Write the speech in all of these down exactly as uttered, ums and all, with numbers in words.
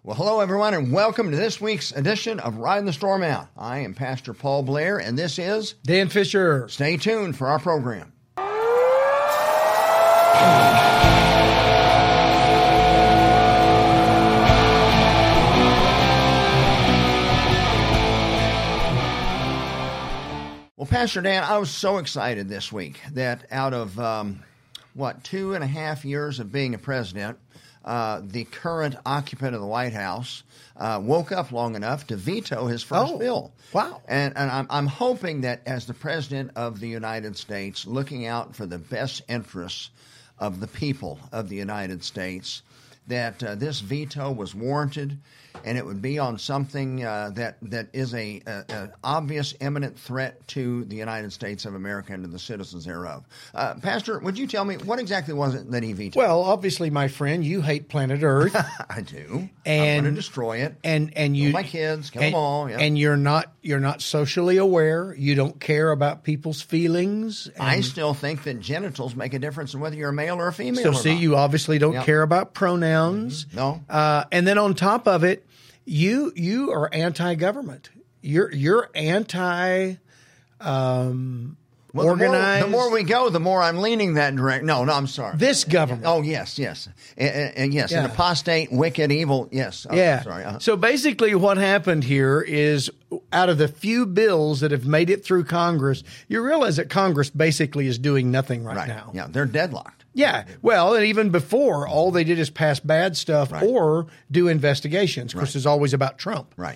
Well, hello, everyone, and welcome to this week's edition of Riding the Storm Out. I am Pastor Paul Blair, and this is Dan Fisher. Stay tuned for our program. Well, Pastor Dan, I was so excited this week that out of, um, what, two and a half years of being a president, Uh, the current occupant of the White House uh, woke up long enough to veto his first Oh, bill. wow. And, and I'm, I'm hoping that as the President of the United States, looking out for the best interests of the people of the United States, that uh, this veto was warranted, and it would be on something uh, that that is a, a, a obvious, imminent threat to the United States of America and to the citizens thereof. Uh, Pastor, would you tell me what exactly was it that he vetoed? Well, obviously, my friend, you hate planet Earth. I do. And, I want to destroy it. And and you, kill my kids, kill and, them all. Yeah. And you're not you're not socially aware. You don't care about people's feelings. I still think that genitals make a difference in whether you're a male or a female. So or see, not. you obviously don't Yep. care about pronouns. Mm-hmm. No. Uh, and then on top of it, you you are anti-government. You're you're anti. Um, Well, the more, organized. the more we go, the more I'm leaning that direction. No, no, I'm sorry. This government. Oh, yes, yes. And, and- and yes, an Yeah. apostate, wicked, evil. Yes. Oh, Yeah. Sorry. Uh-huh. So basically what happened here is out of the few bills that have made it through Congress, you realize that Congress basically is doing nothing right, Right. now. Yeah, they're deadlocked. Yeah. Well, and even before, all they did is pass bad stuff Right. or do investigations. Of course, Right. it's always about Trump. Right.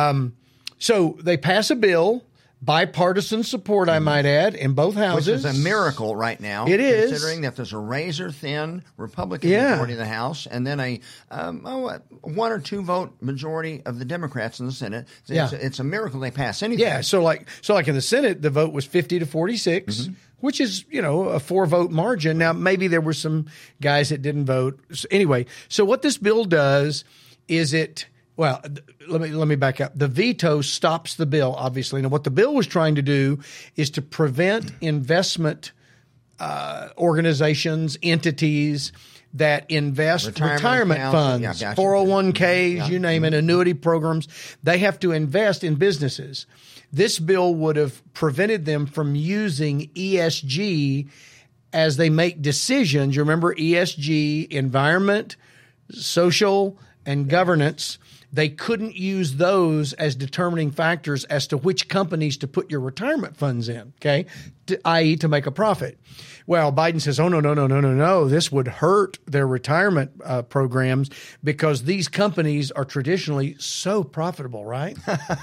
So they pass a bill, bipartisan support, I might add, in both Which houses. is a miracle right now. It is. Considering that there's a razor-thin Republican Yeah. majority in the House and then a um, oh, a one or two vote majority of the Democrats in the Senate. It's, Yeah. it's a miracle they pass anything. Yeah, so like so like in the Senate, the vote was fifty to forty-six, Mm-hmm. which is, you know, a four vote margin. Now maybe there were some guys that didn't vote. So anyway, so what this bill does is it well, th- let me let me back up. The veto stops the bill, obviously. Now what the bill was trying to do is to prevent investment uh, organizations, entities that invest Retirement retirement, accounts. funds, Yeah, gotcha. four oh one k's, Yeah. you name it, annuity programs. They have to invest in businesses. This bill would have prevented them from using E S G as they make decisions. You remember E S G, environment, social, and governance. They couldn't use those as determining factors as to which companies to put your retirement funds in, okay, to, that is to make a profit. Well, Biden says, oh, no, no, no, no, no, no. This would hurt their retirement uh, programs because these companies are traditionally so profitable, right?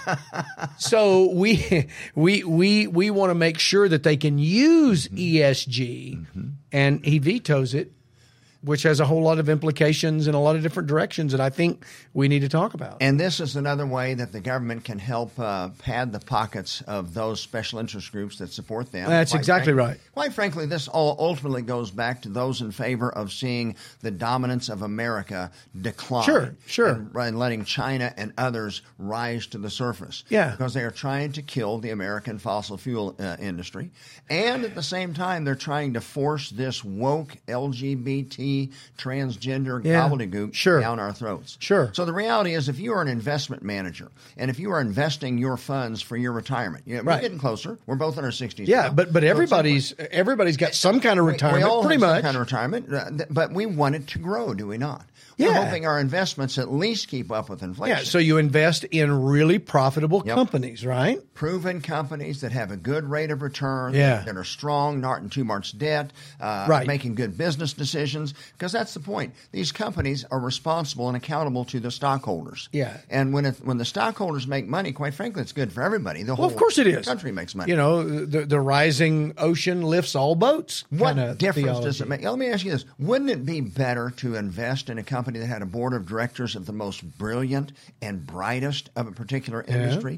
So we we we we want to make sure that they can use E S G, mm-hmm. and he vetoes it, which has a whole lot of implications in a lot of different directions that I think we need to talk about. And this is another way that the government can help uh, pad the pockets of those special interest groups that support them. That's Quite exactly frankly- right. Quite frankly, this all ultimately goes back to those in favor of seeing the dominance of America decline. Sure, sure. And, and letting China and others rise to the surface. Yeah. Because they are trying to kill the American fossil fuel uh, industry. And at the same time, they're trying to force this woke L G B T transgender Yeah, gobbledygook sure. down our throats. Sure. So the reality is, if you are an investment manager and if you are investing your funds for your retirement, you know, Right. we're getting closer. We're both in our sixties. Yeah, now. but but So it's everybody's everybody's got some kind of we- retirement, we all pretty have some much. kind of retirement, uh, th- but we want it to grow, do we not? We're Yeah. hoping our investments at least keep up with inflation. Yeah, so you invest in really profitable Yep. companies, right? Proven companies that have a good rate of return, Yeah. that are strong, not in too much debt, uh, Right. making good business decisions, because that's the point. These companies are responsible and accountable to the stockholders. Yeah. And when it, when the stockholders make money, quite frankly, it's good for everybody. The whole Well, of course it is. country makes money. You know, the the rising ocean lifts all boats. What kinda difference theology. does it make? Let me ask you this. Wouldn't it be better to invest in a company that had a board of directors of the most brilliant and brightest of a particular industry?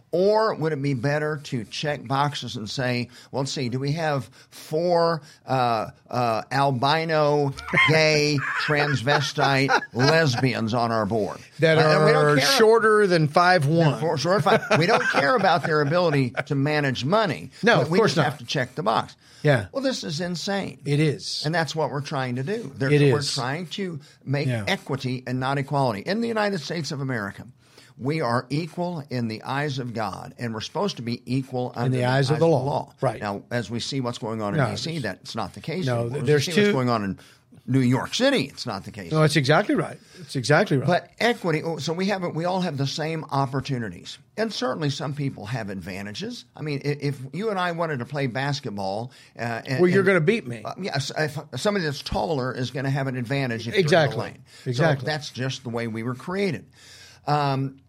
Or would it be better to check boxes and say, well, let's see, do we have four uh, uh, albino, gay, transvestite lesbians on our board? That Uh, we don't are care- shorter than five one. For sure, fine. We don't care about their ability to manage money. No, but of we course just not. have to check the box. Yeah. Well, this is insane. It is. And that's what we're trying to do. There- It we're is. trying to make Yeah. equity and not equality. In the United States of America, we are equal in the eyes of God, and we're supposed to be equal under the eyes of the law. Right. Now, as we see what's going on in No, D C, that's not the case no, anymore. As there's we see two- what's going on in New York City, it's not the case. No, that's exactly right. It's exactly right. But equity, so we have we all have the same opportunities, and certainly some people have advantages. I mean, i- if you and I wanted to play basketball, uh, and, well, you're and- going to beat me. uh, yes, if somebody that's taller is going to have an advantage. If Exactly. You're in the lane. Exactly. So that's just the way we were created. Um,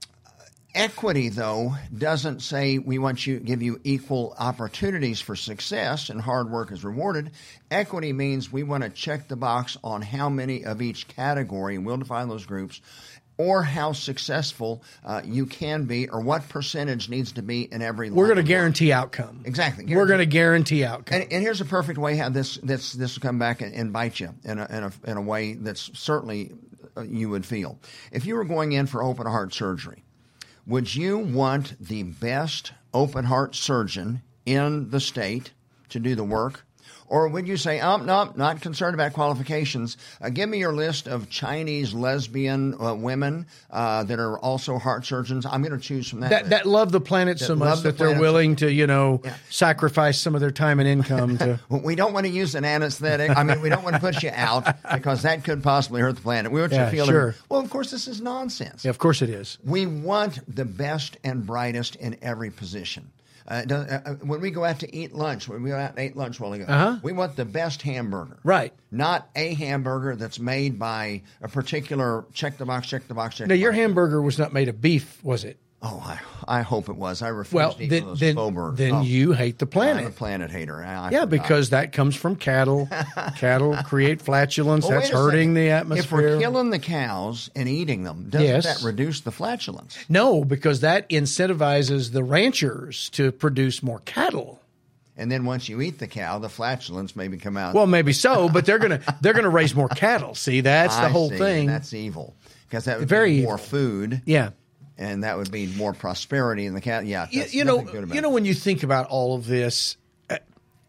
Equity, though, doesn't say we want you give you equal opportunities for success and hard work is rewarded. Equity means we want to check the box on how many of each category, and we'll define those groups, or how successful uh, you can be, or what percentage needs to be in every. We're line going to of work. guarantee outcome. Exactly. We're going to guarantee outcome. And, and here's a perfect way how this this this will come back and, and bite you in a, in a in a way that's certainly uh, you would feel if you were going in for open heart surgery. Would you want the best open heart surgeon in the state to do the work? Or would you say, oh, no, not concerned about qualifications. Uh, give me your list of Chinese lesbian uh, women uh, that are also heart surgeons. I'm going to choose from that that, list. that love the planet so That much love the that they're planet. willing to, you know, Yeah. sacrifice some of their time and income to. Well, we don't want to use an anesthetic. I mean, we don't want to put you out because that could possibly hurt the planet. We want you Yeah, to feel sure. it. Well, of course, this is nonsense. Yeah, of course it is. We want the best and brightest in every position. Uh, it does- uh, when we go out to eat lunch, when we go out and ate lunch a while ago, Uh-huh. we want the best hamburger. Right. Not a hamburger that's made by a particular check the box, check the box, check Now, the your box. hamburger was not made of beef, was it? Oh, I, I hope it was. I refuse Well, to eat then, those then, faux burgers. then Oh, you hate the I'm a planet. planet hater. I, I Yeah, forgot. because that comes from cattle. Cattle create flatulence. Well, That's wait a hurting second. the If atmosphere. we're killing the cows and eating them, doesn't Yes. that reduce the flatulence? No, because that incentivizes the ranchers to produce more cattle. And then once you eat the cow, the flatulence maybe come out. Well, maybe so, but they're gonna they're gonna raise more cattle. See, that's the I whole see. thing. That's evil because that would Very be more evil. food. Yeah. And that would be more prosperity in the cat. Yeah, You, that's you know, nothing good about you know, it. when you think about all of this, uh,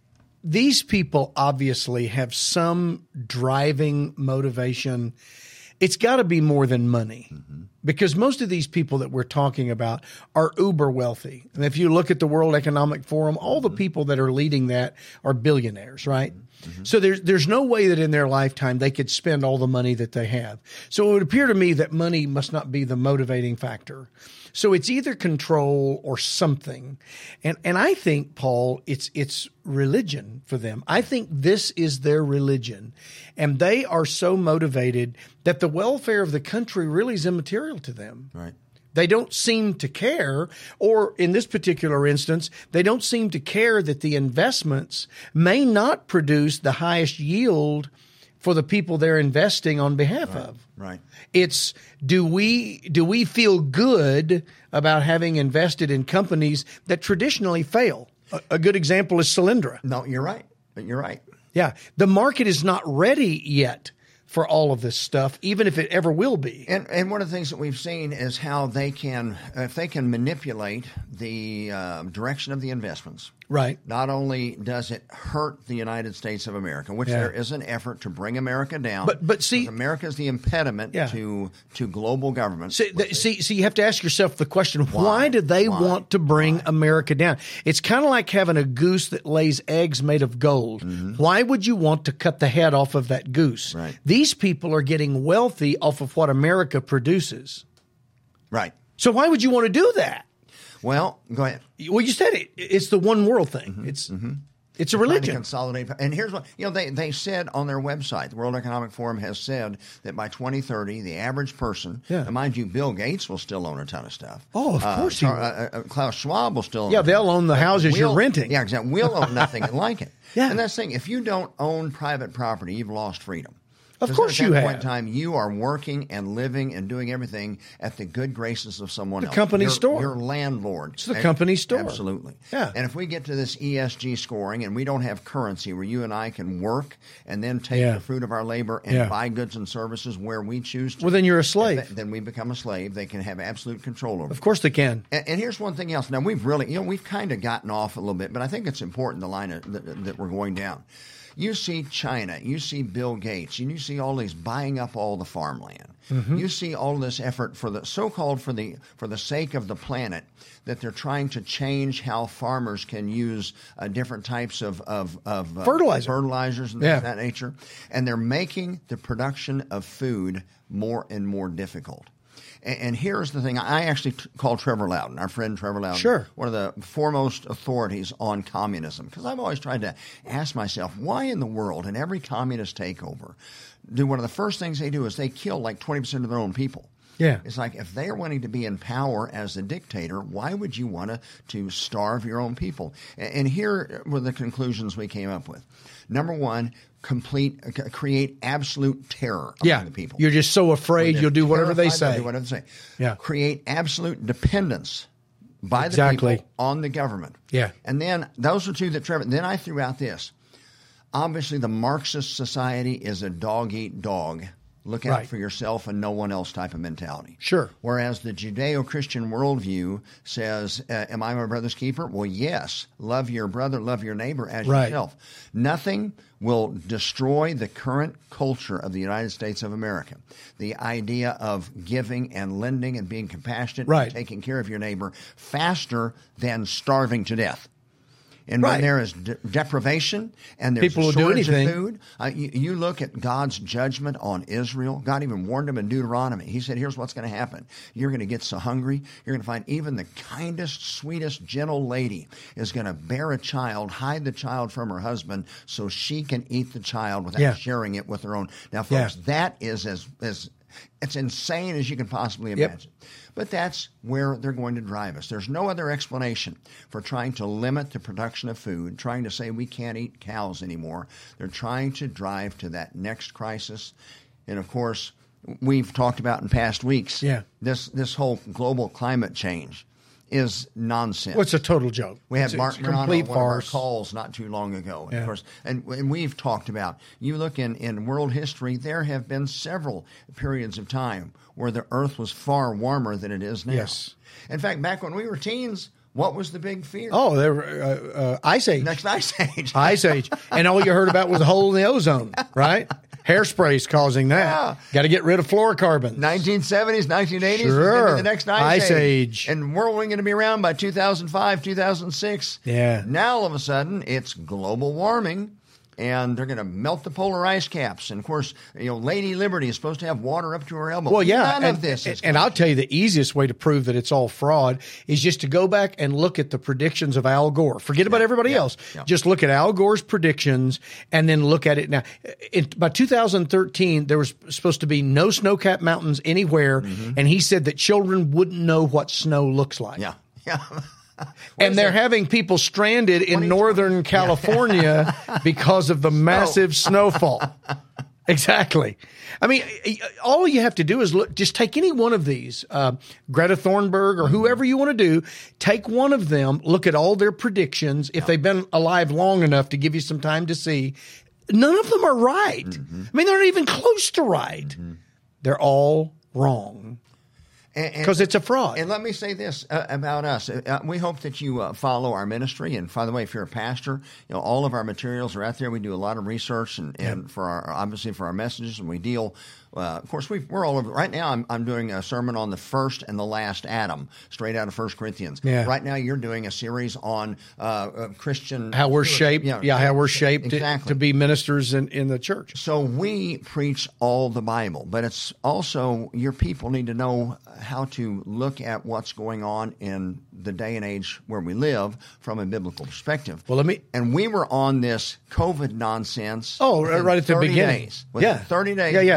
these people obviously have some driving motivation. It's got to be more than money, Mm-hmm. because most of these people that we're talking about are uber wealthy. And if you look at the World Economic Forum, all the people that are leading that are billionaires, right? Mm-hmm. So there's there's no way that in their lifetime they could spend all the money that they have. So it would appear to me that money must not be the motivating factor. So it's either control or something. And and I think, Paul, it's it's religion for them. I think this is their religion. And they are so motivated that the welfare of the country really is immaterial to them. Right. They don't seem to care, or in this particular instance, they don't seem to care that the investments may not produce the highest yield for the people they're investing on behalf Right. of. Right. It's do we do we feel good about having invested in companies that traditionally fail? A, a good example is Solyndra. No, you're right. You're right. Yeah, the market is not ready yet for all of this stuff, even if it ever will be. And and one of the things that we've seen is how they can, if they can manipulate the uh, direction of the investments. Right. Not only does it hurt the United States of America, which Yeah. there is an effort to bring America down, But- but see- because America is the impediment Yeah. to to global government. See, th- see, see, you have to ask yourself the question: Why, why do they Why? want to bring America down? It's kind of like having a goose that lays eggs made of gold. Why would you want to cut the head off of that goose? Right. These people are getting wealthy off of what America produces. Right. So why would you want to do that? Well, go ahead. Well, you said it. It's the one world thing. It's it's a Trying to religion. consolidate. And here's what, you know, they, they said on their website, the World Economic Forum has said that by twenty thirty, the average person, Yeah. and mind you, Bill Gates will still own a ton of stuff. Oh, of Uh, course he Char- will. uh, uh, Klaus Schwab will still own Yeah, a ton. they'll own the houses you're We'll- renting. Yeah, exactly. We'll own nothing like it. Yeah. And that's the thing. If you don't own private property, you've lost freedom. Of course at you that have. point in time, you are working and living and doing everything at the good graces of someone The else. company Your- store. Your landlord. It's the A- company store. Absolutely. Yeah. And if we get to this E S G scoring and we don't have currency where you and I can work and then take Yeah. the fruit of our labor and Yeah. buy goods and services where we choose to, Well, then you're a slave. th- then we become a slave. They can have absolute control over Of course they can. and, and here's one thing else. Now, we've really, you know, we've kind of gotten off a little bit, but I think it's important, the line of, that, that we're going down. You see China, you see Bill Gates, and you see all these buying up all the farmland. Mm-hmm. You see all this effort for the so-called for the for the sake of the planet, that they're trying to change how farmers can use uh, different types of of, of uh, Fertilizer. fertilizers and Yeah. things of that nature, and they're making the production of food more and more difficult. And here's the thing. I actually t- call Trevor Loudon, our friend Trevor Loudon, Sure. one of the foremost authorities on communism. Because I've always tried to ask myself, why in the world, in every communist takeover, do one of the first things they do is they kill like twenty percent of their own people? Yeah. It's like if they are wanting to be in power as a dictator, why would you want to, to starve your own people? And, and here were the conclusions we came up with. Number one, complete uh, create absolute terror among Yeah. the people. You're just so afraid They're you'll do whatever they terrified, they'll say. do whatever they say. Yeah. Create absolute dependence by Exactly. the people on the government. Yeah. And then those are two that Trevor. Then I threw out this. Obviously, the Marxist society is a dog eat dog. Look out Right. for yourself and no one else type of mentality. Sure. Whereas the Judeo-Christian worldview says, uh, am I my brother's keeper? Well, yes. Love your brother, love your neighbor as Right. yourself. Nothing will destroy the current culture of the United States of America. The idea of giving and lending and being compassionate Right. and taking care of your neighbor faster than starving to death. And Right. when there is de- deprivation and there's People a will do shortage anything. of food, uh, you, you look at God's judgment on Israel. God even warned them in Deuteronomy. He said, here's what's going to happen. You're going to get so hungry, you're going to find even the kindest, sweetest, gentle lady is going to bear a child, hide the child from her husband so she can eat the child without Yeah. sharing it with her own. Now, folks, Yeah. that is as, as it's insane as you can possibly Yep. imagine. But that's where they're going to drive us. There's no other explanation for trying to limit the production of food, trying to say we can't eat cows anymore. They're trying to drive to that next crisis. And, of course, we've talked about in past weeks, Yeah. this, this whole global climate change is nonsense. Well, it's a total joke. We had It's a- Mark it's a Morano on complete one of our farce. calls not too long ago. And Yeah. Of course, and, and we've talked about, you look in, in world history, there have been several periods of time where the earth was far warmer than it is now. Yes. In fact, back when we were teens, what was the big fear? Oh, there were, uh, uh, Ice Age. Next ice age. Ice Age. And all you heard about was a hole in the ozone, right? Hairspray's causing that. Yeah. Got to get rid of fluorocarbons. nineteen seventies, nineteen eighties, was Sure. gonna be the next ice, Ice age. And we're only going to be around by two thousand five, two thousand six. Yeah. Now, all of a sudden, it's global warming, and they're going to melt the polar ice caps. And, of course, you know, Lady Liberty is supposed to have water up to her elbow. Well, yeah. None and, of this is and I'll tell you the easiest way to prove that it's all fraud is just to go back and look at the predictions of Al Gore. Forget about everybody yeah, else. yeah. Just look at Al Gore's predictions and then look at it now. In, by two thousand thirteen, there was supposed to be no snow-capped mountains anywhere, Mm-hmm. and he said that children wouldn't know what snow looks like. Yeah. Yeah. And they're having people stranded in Northern California because of the massive snowfall. Exactly. I mean, all you have to do is look, just take any one of these, uh, Greta Thunberg or whoever you want to do, take one of them, look at all their predictions. If they've been alive long enough to give you some time to see, none of them are right. Mm-hmm. I mean, they're not even close to right. Mm-hmm. They're all wrong. Because it's a fraud. And let me say this uh, about us. Uh, we hope that you uh, follow our ministry. And by the way, if you're a pastor, you know, all of our materials are out there. We do a lot of research and, and Yeah. for our, obviously for our messages, and we deal, uh, of course, we, we're all over. Right now, I'm, I'm doing a sermon on the first and the last Adam, straight out of First Corinthians. Yeah. Right now, you're doing a series on uh, uh, Christian. How we're shaped. Yeah, Yeah, how we're shaped to- exactly. to be ministers in, in the church. So we preach all the Bible, but it's also your people need to know how to look at what's going on in the day and age where we live from a biblical perspective. Well, let me- And we were on this COVID nonsense. Oh, within right at the thirty beginning. Days. Within Yeah. thirty days. Yeah, yeah.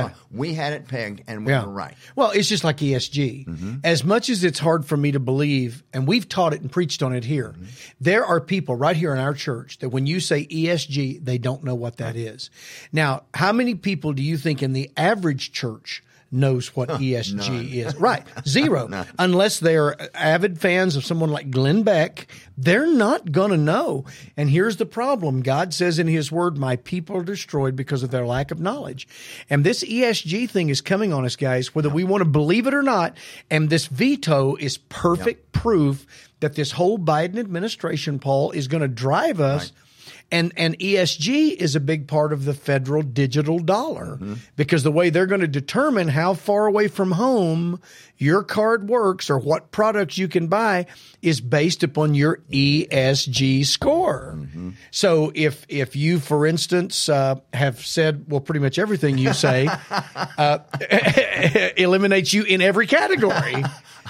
We had it pegged, and we Yeah. were right. Well, it's just like E S G. Mm-hmm. As much as it's hard for me to believe, and we've taught it and preached on it here, Mm-hmm. there are people right here in our church that when you say E S G, they don't know what that is. Now, how many people do you think in the average church knows what E S G is? Right. Zero. Unless they're avid fans of someone like Glenn Beck, they're not going to know. And here's the problem. God says in his word, my people are destroyed because of their lack of knowledge. And this E S G thing is coming on us, guys, whether we want to believe it or not. And this veto is perfect yep. proof that this whole Biden administration, Paul, is going to drive us. Right. And and E S G is a big part of the federal digital dollar mm-hmm. because the way they're going to determine how far away from home your card works or what products you can buy is based upon your E S G score. Mm-hmm. So if if you, for instance, uh, have said, well, pretty much everything you say uh, eliminates you in every category.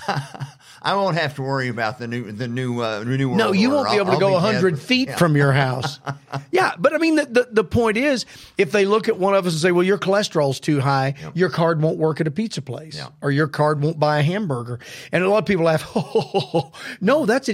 I won't have to worry about the new the new uh, new world. No, you order. won't be able I'll, to go one hundred feet yeah. from your house. Yeah, but I mean, the, the the point is, if they look at one of us and say, "Well, your cholesterol's too high," yep. your card won't work at a pizza place, yep. or your card won't buy a hamburger. And a lot of people laugh. Oh, no, that's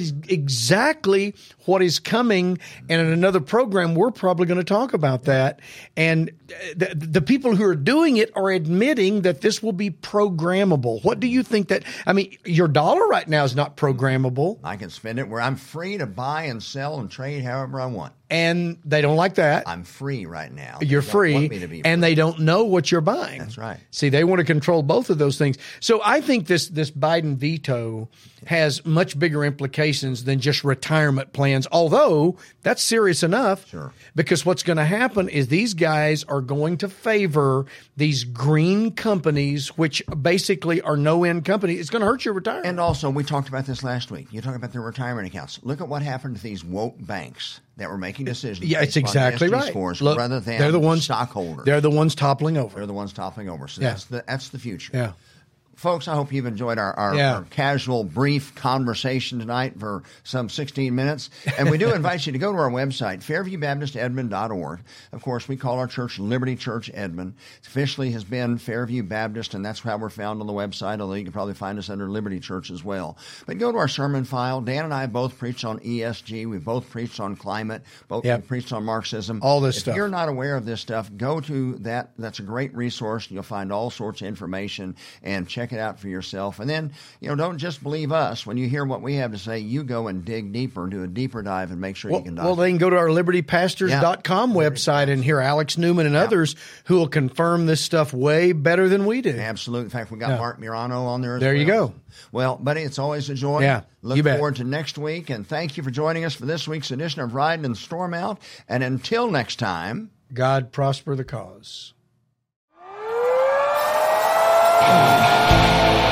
exactly what is coming. And in another program, we're probably going to talk about that. And the, the people who are doing it are admitting that this will be programmable. What do you think that? I mean, your dollar right now is not programmable. I can spend it where I'm free to buy and sell and trade however I want. And they don't like that. I'm free right now. You're free, want me to be free, and they don't know what you're buying. That's right. See, they want to control both of those things. So I think this this Biden veto has much bigger implications than just retirement plans, although that's serious enough. Sure. Because what's going to happen is these guys are going to favor these green companies, which basically are no-end companies. It's going to hurt your retirement. And also, we talked about this last week. You talk about the retirement accounts. Look at what happened to these woke banks that were making decisions. Yeah, it's exactly right. Scores Look, rather than they're the ones, stockholders. They're the ones toppling over. They're the ones toppling over. So yeah. that's the that's the future. Yeah. Folks, I hope you've enjoyed our, our, yeah. our casual, brief conversation tonight for some sixteen minutes. And we do invite you to go to our website, fairview baptist edmond dot org. Of course, we call our church Liberty Church Edmond. It officially has been Fairview Baptist, and that's how we're found on the website, although you can probably find us under Liberty Church as well. But go to our sermon file. Dan and I both preached on E S G. We both preached on climate. Both yep. preached on Marxism. All this if stuff. If you're not aware of this stuff, go to that. That's a great resource. You'll find all sorts of information, and check it out for yourself. And then, you know, don't just believe us. When you hear what we have to say, you go and dig deeper, do a deeper dive, and make sure well, you can dive. Well, they can go to our liberty pastors dot com yeah. website and hear Alex Newman and yeah. others who will confirm this stuff way better than we do. Absolutely. In fact, we got yeah. Mark Murano on there as there well. There you go. Well, buddy, it's always a joy. Yeah, Look you bet. forward to next week, and thank you for joining us for this week's edition of Riding and Storm Out. And until next time, God prosper the cause.